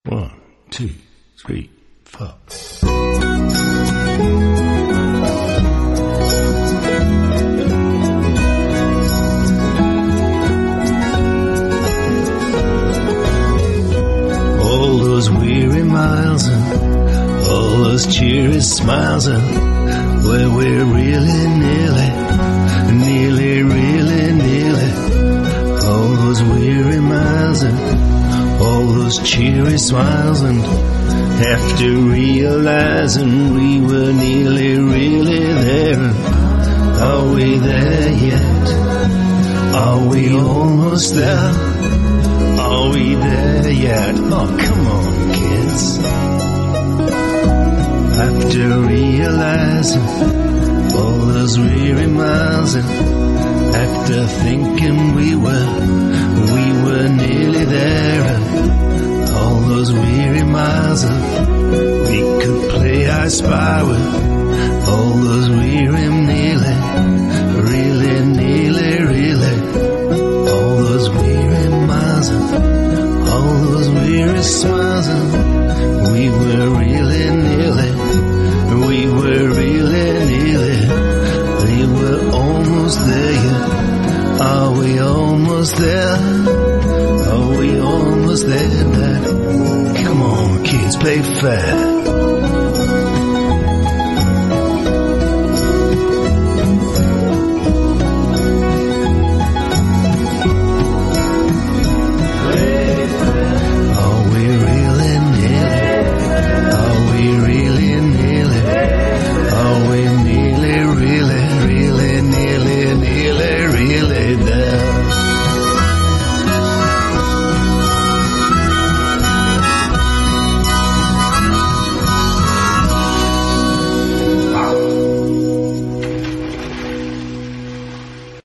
1, 2, 3, 4. All those weary miles and all those cheery smiles and where we're really nearly all those weary miles and all those cheery smiles, and after realizing we were nearly really there. Are we there yet? Are we almost there? Are we there yet? Oh, come on, kids. After realizing all those weary miles, and after thinking we were nearly there, and all those weary miles, and we could play I Spy with all those weary nearly, all those weary miles, and all those weary smiles, and we were really nearly, we were almost there yet. Are we almost there? Are we almost there? Come on, kids, play fair.